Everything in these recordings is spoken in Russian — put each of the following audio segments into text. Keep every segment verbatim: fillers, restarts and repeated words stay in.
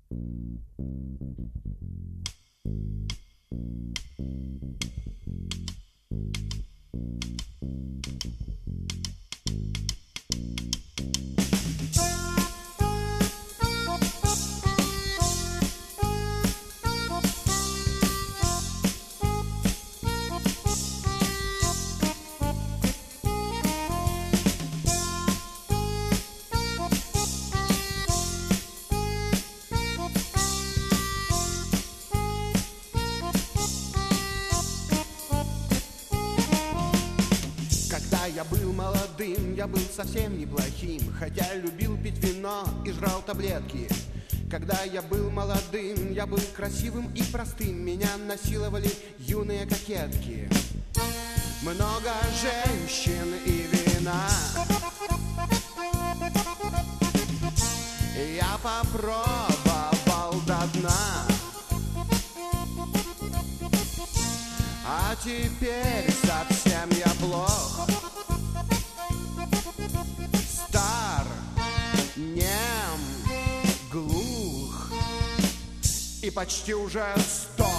Я был молодым, я был совсем неплохим, хотя любил пить вино и жрал таблетки. Когда я был молодым, я был красивым и простым, меня насиловали юные кокетки. Много женщин и вина я попробовал до дна. А теперь совсем я плох, стар, нем, глух и почти уже сдох.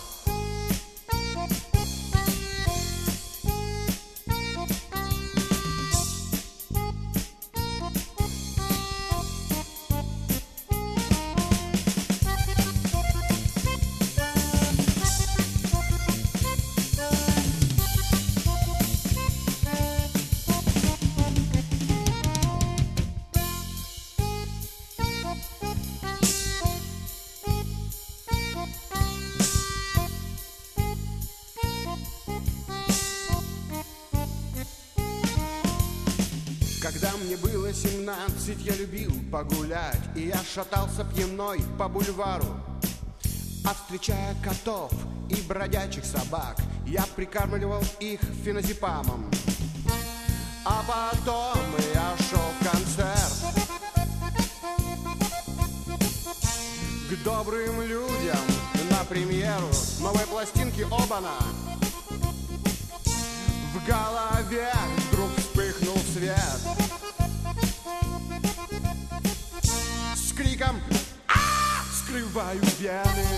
Когда мне было семнадцать, я любил погулять, и я шатался пьяной по бульвару. А встречая котов и бродячих собак, я прикармливал их феназепамом. А потом я шел в концерт к добрым людям на премьеру новой пластинки Обана. В голове вдруг вспыхнул свет. С криком «А!» скрываю вены.